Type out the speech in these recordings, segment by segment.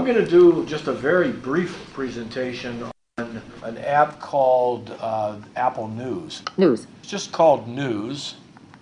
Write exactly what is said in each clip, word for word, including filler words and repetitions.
I'm going to do just a very brief presentation on an app called uh, Apple News. News. It's just called News.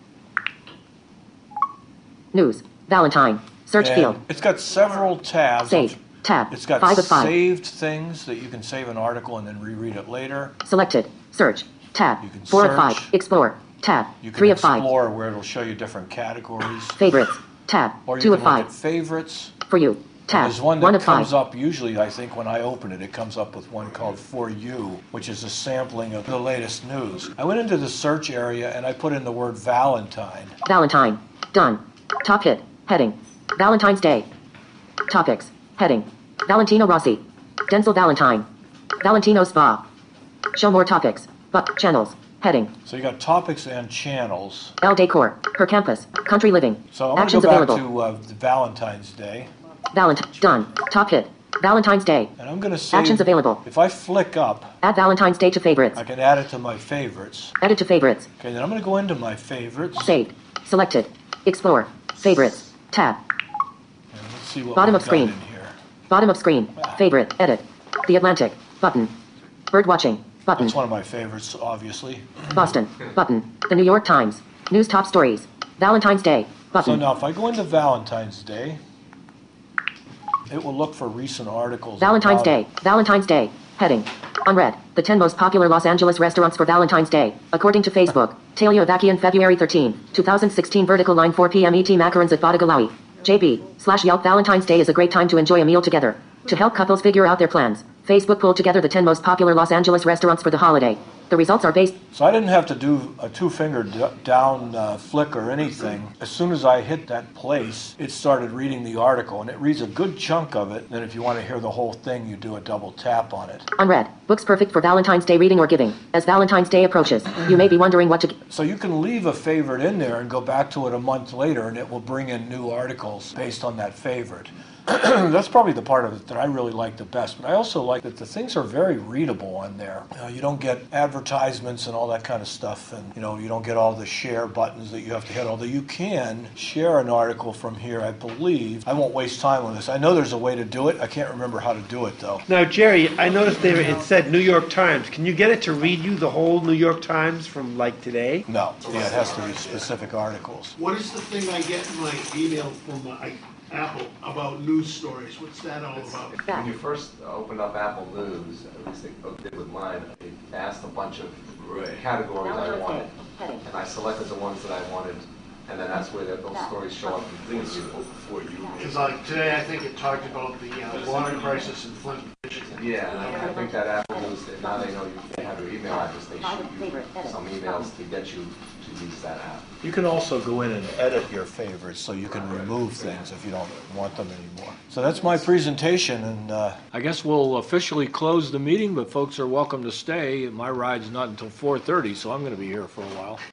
News. Valentine. Search And field. it's got several tabs. Save. Tab. It's got five of five. saved things that you can save an article and then reread it later. Selected. Search. Tab. You can four search. of five. Explore. Tab. You can three of five. explore where it'll show you different categories. Favorites. Tab. Or you two can of look five. at favorites. For you. Tab. There's one that one of comes five. up, usually I think when I open it, it comes up with one called For You, which is a sampling of the latest news. I went into the search area and I put in the word Valentine. Valentine. Done. Top hit. Heading. Valentine's Day. Topics. Heading. Valentino Rossi. Denzel Valentine. Valentino Spa. Show more topics. But channels. Heading. So you got topics and channels. L Decor. Per campus. Country living. So I'm going to Actions go back available. to uh, Valentine's Day. Valentine. Done. Top hit. Valentine's Day. And I'm going to save. Actions available. If I flick up, Add Valentine's Day to favorites. I can add it to my favorites. Edit to favorites. Okay, then I'm going to go into my favorites. Saved. Selected. Explore. Favorites. Tab. And let's see what Bottom we've of screen. got in here. Bottom of screen. Favorite. Edit. The Atlantic. Button. Bird watching. Button. That's one of my favorites, obviously. Boston. Button. The New York Times. News top stories. Valentine's Day. So Button. now if I go into Valentine's Day, it will look for recent articles. Valentine's about Day. it. Valentine's Day. Heading. Unread. The ten most popular Los Angeles restaurants for Valentine's Day. According to Facebook. Taliovakian February thirteenth, twenty sixteen Vertical line four p m E T macarons at Badagalawi. J B. Slash Yelp Valentine's Day is a great time to enjoy a meal together. To help couples figure out their plans, Facebook pulled together the ten most popular Los Angeles restaurants for the holiday. The results are based... So I didn't have to do a two-finger d- down uh, flick or anything. As soon as I hit that place, it started reading the article, and it reads a good chunk of it. Then if you want to hear the whole thing, you do a double tap on it. Unread. Books perfect for Valentine's Day reading or giving. As Valentine's Day approaches, you may be wondering what to... So you can leave a favorite in there and go back to it a month later, and it will bring in new articles based on that favorite. That's probably the part of it that I really like the best. But I also like that the things are very readable on there. You know, you don't get advertisements and all that kind of stuff, and you know, you don't get all the share buttons that you have to hit. Although you can share an article from here, I believe. I won't waste time on this. I know there's a way to do it. I can't remember how to do it though. Now, Jerry, I noticed there it said New York Times. Can you get it to read you the whole New York Times from like today? No, yeah, it has to be specific articles. What is the thing I get in my email from my Apple about news stories? What's that all about? When you first opened up Apple News, at least it did with mine, it asked a bunch of categories I wanted. And I selected the ones that I wanted, and then that's where those stories show up in things for you. Because like today, I think it talked about the uh, water crisis in Flint, Michigan. Yeah, and I, I think that Apple News, now they know you, they have your email address, they shoot you some emails to get you to use that app. You can also go in and edit your favorites so you can remove things if you don't want them anymore. So that's my presentation, and uh, I guess we'll officially close the meeting, but folks are welcome to stay. My ride's not until four thirty, so I'm going to be here for a while.